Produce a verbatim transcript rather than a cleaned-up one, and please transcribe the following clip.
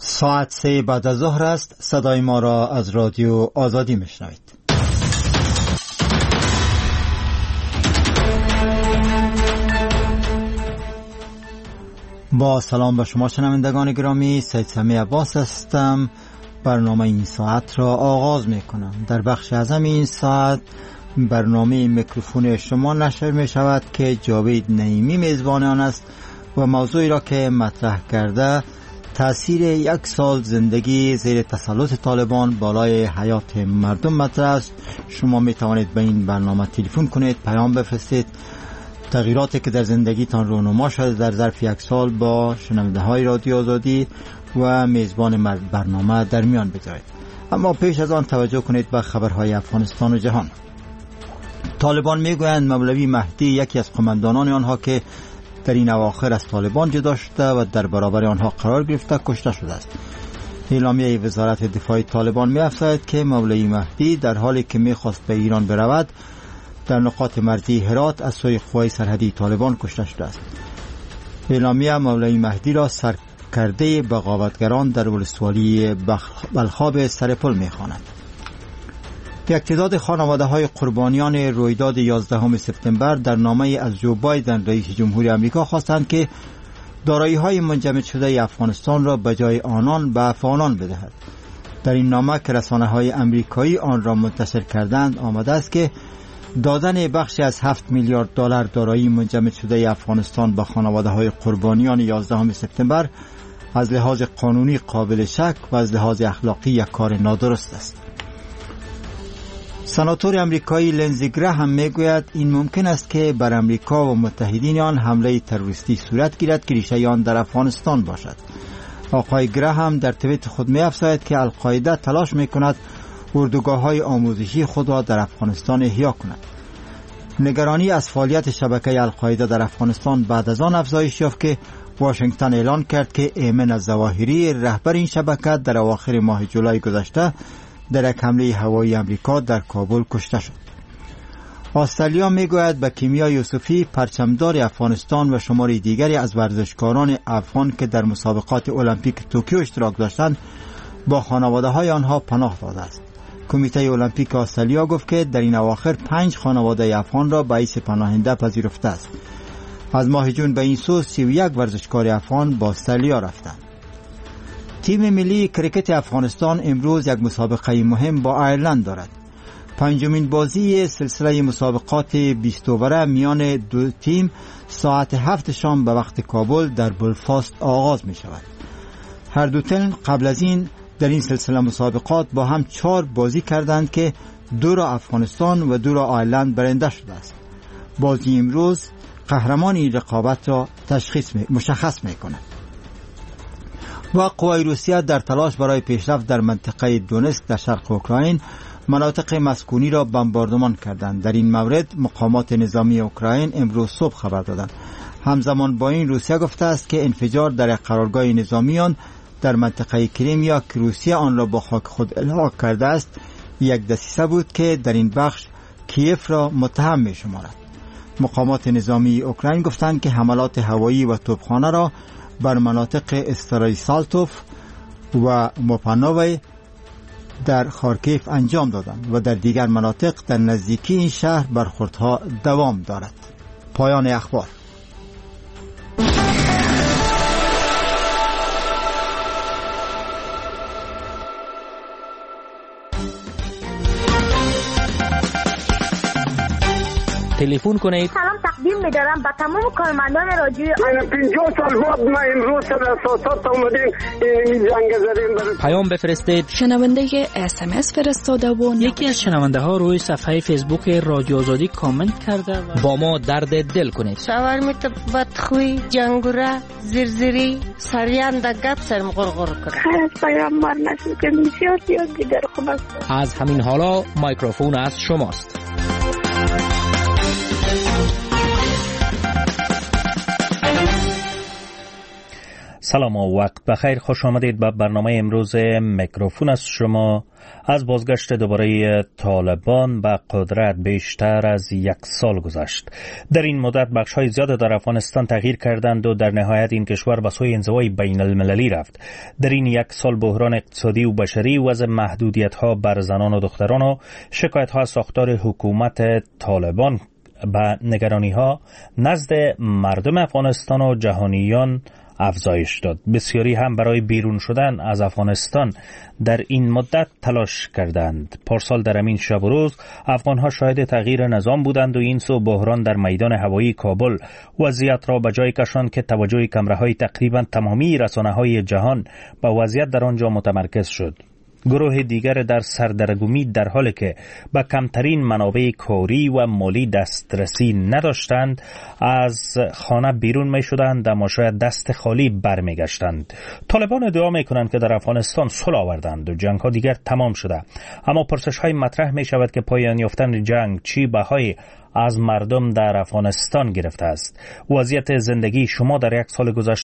ساعت سه بعد از ظهر است. صدای ما را از رادیو آزادی میشنوید. با سلام به شما شنوندگان گرامی، سید سمیع عباس هستم. برنامه این ساعت را آغاز میکنم. در بخش اعظم این ساعت برنامه میکروفون شما نشر می شود که جاوید نعیمی میزبان آن است و موضوعی را که مطرح کرده تأثیر یک سال زندگی زیر تسلط طالبان بالای حیات مردم مطرح است. شما می توانید به این برنامه تلفن کنید، پیام بفرستید، تغییراتی که در زندگیتان رونما شده در ظرف یک سال با شنونده های رادیو آزادی و میزبان برنامه در میان بگذارید. اما پیش از آن توجه کنید به خبرهای افغانستان و جهان. طالبان میگویند مولوی مهدی یکی از قماندانان آنها که در این اواخر از طالبان جدا شده و در برابر آنها قرار گرفته کشته شده است. اعلامیه وزارت دفاع طالبان می‌افزاید که مولوی مهدی در حالی که می‌خواست به ایران برود در نقاط مرزی هرات از سوی قوای سرحدی طالبان کشته شده است. اعلامیه مولوی مهدی را سرکرده بغاوتگران در ولسوالی بلخاب سرپل می‌خواند. یک تعداد خانواده‌های قربانیان رویداد یازدهم سپتامبر در نامه از جو بایدن رئیس جمهوری آمریکا خواستند که دارایی‌های منجمد شده افغانستان را به جای آنان به افغانان بدهد. در این نامه که رسانه‌های آمریکایی آن را منتشر کردند آمده است که دادن بخشی از هفت میلیارد دلار دارایی منجمد شده افغانستان به خانواده‌های قربانیان یازدهم سپتامبر از لحاظ قانونی قابل شک و از لحاظ اخلاقی یک کار نادرست است. سناتور امریکایی لنزی گراهم میگوید این ممکن است که بر امریکا و متحدین آن حمله تروریستی صورت گیرد که ریشه آن در افغانستان باشد. آقای گراهم در توییت خود می‌افزاید که القاعده تلاش می‌کند اردوگاه‌های آموزشی خود را در افغانستان احیا کند. نگرانی از فعالیت شبکه القاعده در افغانستان بعد از آن افزایش یافت که واشنگتن اعلان کرد که ایمن الظواهری رهبر این شبکه در اواخر ماه جولای گذشته در یک حمله هوایی امریکا در کابل کشته شد. استرالیا میگوید به کیمیا یوسفی پرچمدار افغانستان و شماری دیگری از ورزشکاران افغان که در مسابقات المپیک توکیو اشتراک داشتند با خانواده‌های آنها پناه داده است. کمیته المپیک استرالیا گفت که در این اواخر پنج خانواده افغان را به حیث پناهنده پذیرفته است. از ماه جون به این سو سی و یک ورزشکار افغان با استرالیا رفتند. تیم ملی کرکت افغانستان امروز یک مسابقه مهم با ایرلند دارد. پنجمین بازی سلسله مسابقات بیست اووره میان دو تیم ساعت هفت شام به وقت کابل در بلفاست آغاز می شود. هر دو تیم قبل از این در این سلسله مسابقات با هم چهار بازی کردند که دو را افغانستان و دو را ایرلند برنده شده است. بازی امروز قهرمان این رقابت را تشخیص می مشخص می کند. و قوای روسیه در تلاش برای پیشرفت در منطقه دونسک در شرق اوکراین مناطق مسکونی را بمباردمان کردند. در این مورد مقامات نظامی اوکراین امروز صبح خبر دادند. همزمان با این روسیه گفته است که انفجار در یک قرارگاه نظامی آن در منطقه کریمیا که روسیه آن را با خاک خود الحاق کرده است یک دسیسه بود که در این بخش کیف را متهم می شمارد. مقامات نظامی اوکراین گفتند که حملات هوایی و توپخانه را بر مناطق استرای سالتوف و موپانوی در خارکیف انجام دادند و در دیگر مناطق در نزدیکی این شهر برخوردها دوام دارد. پایان اخبار. تلفن کنید. سلام تقدیم می‌دارم به تمام کارمندان رادیو. پنجاه سال بعد ما امروز سر اساسات اومدیم این جنگ زدیم برای پیام بفرستید. شنونده اس ام اس فرستاده و یکی از شنونده ها روی صفحه فیسبوک رادیو آزادی کامنت کرده و با ما درد دل کنید. شاورمیت بدخوی جنگوره زرزری سریان د گپ سرم غرغر کرد. خیر پیام مار نشد که بسیار زیاد دیگر خوب است. از همین حالا میکروفون از شماست. سلام و وقت بخیر، خوش آمدید به برنامه امروز میکروفون از شما. از بازگشت دوباره طالبان به قدرت بیشتر از یک سال گذشت. در این مدت بخش‌های زیاد در افغانستان تغییر کردند و در نهایت این کشور به سوی انزوای بین المللی رفت. در این یک سال بحران اقتصادی و بشری، وضع محدودیت‌ها بر زنان و دختران و شکایت‌ها از ساختار حکومت طالبان به نگرانی‌ها نزد مردم افغانستان و جهانیان افزایش داد. بسیاری هم برای بیرون شدن از افغانستان در این مدت تلاش کردند. پارسال در همین شب و روز افغانها شاهد تغییر نظام بودند و این سو بحران در میدان هوایی کابل وضعیت را به جای کشاند که توجه کامراهای تقریبا تمامی رسانه‌های جهان به وضعیت در آنجا متمرکز شد. گروه دیگر در سردرگمی در حالی که به کمترین منابع کاری و مالی دسترسی نداشتند از خانه بیرون می شدند و شاید دست خالی برمی گشتند. طالبان ادعا می کنند که در افغانستان صلح آوردند و جنگ ها دیگر تمام شده، اما پرسش های مطرح می شود که پایان یافتن جنگ چی بهای از مردم در افغانستان گرفته است. وضعیت زندگی شما در یک سال گذشته